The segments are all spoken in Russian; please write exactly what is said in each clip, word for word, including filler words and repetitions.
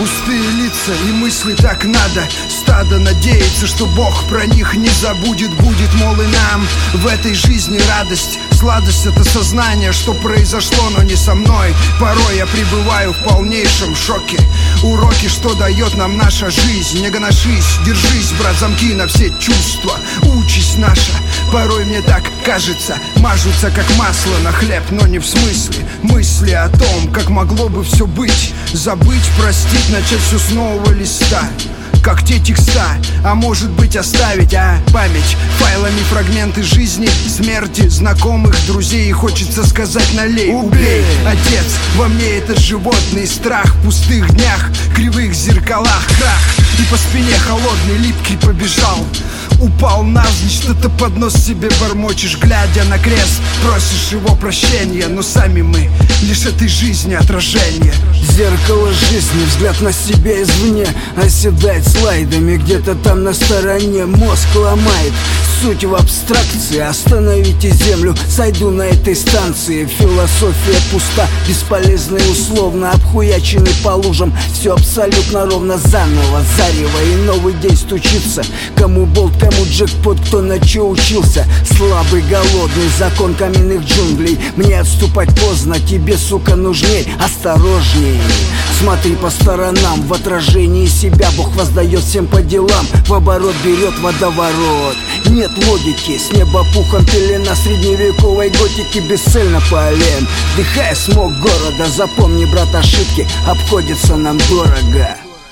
Пустые лица и мысли так надо. Стадо надеется, что Бог про них не забудет. Будет, мол, и нам в этой жизни радость. Сладость — это сознание, что произошло, но не со мной. Порой я пребываю в полнейшем шоке. Уроки, что дает нам наша жизнь. Не гоношись, держись, брат, замки на все чувства. Участь наша, порой мне так кажется, мажутся как масло на хлеб, но не в смысле. Мысли о том, как могло бы все быть. Забыть, простить, начать все с нового листа. Как те текста, а может быть оставить, а память файлами фрагменты жизни, смерти, знакомых, друзей. И хочется сказать: налей, убей, отец, во мне этот животный страх. В пустых днях, кривых зеркалах крах. И по спине холодный, липкий побежал. Упал навзничь, что-то под нос себе бормочешь, глядя на крест, просишь его прощения. Но сами мы лишь этой жизни отражение. Зеркало жизни, взгляд на себя извне оседает слайдами где-то там на стороне. Мозг ломает, суть в абстракции. Остановите землю, сойду на этой станции. Философия пуста, бесполезна и условно обхуяченный по лужам. Все абсолютно ровно заново, зарево. И новый день стучится. Кому болт, кому джекпот, кто на чё учился. Слабый, голодный, закон каменных джунглей. Мне отступать поздно, тебе, сука, нужней. Осторожней, смотри по сторонам. В отражении себя Бог воздает всем по делам. В оборот берет водоворот. Нет логики, с неба пухом пелена средневековой готики. Бесцельно полем, вдыхая смог города. Запомни, брат, ошибки обходятся нам дорого.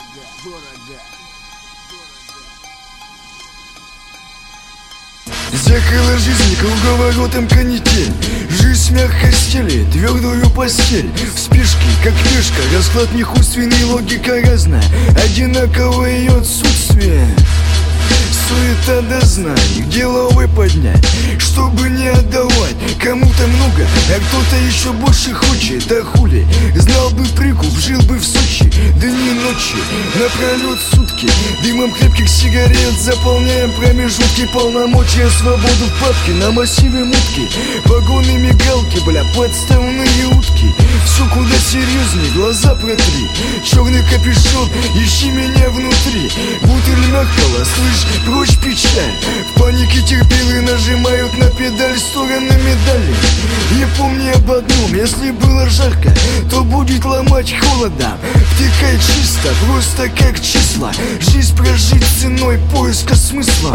Зеркало жизни круговоротом канитель. Жизнь мягко стелит твердую постель. В спешке, как пешка, расклад неумственный, логика разная. Одинаково ее отсутствие. Суета до знаний, деловой поднять, чтобы не отдавать. Кому-то много, а кто-то еще больше хочет. А хули, знал бы прикуп, жил бы в Сочи. Дни ночи, напролет сутки. Дымом крепких сигарет заполняем промежутки. Полномочия, свободу в папке, на массиве мутки. Погоны, мигалки, бля, подставные утки. Все куда серьезней, глаза протри. Черный капюшон, ищи меня внутри. Бутыль мягкого, слышь, прочь печаль. В панике терпилы нажимают на педаль, стороны медали. И помни об одном: если было жарко, то будет ломать холодом. Втекай чисто, просто как числа. Жизнь прожить ценой поиска смысла.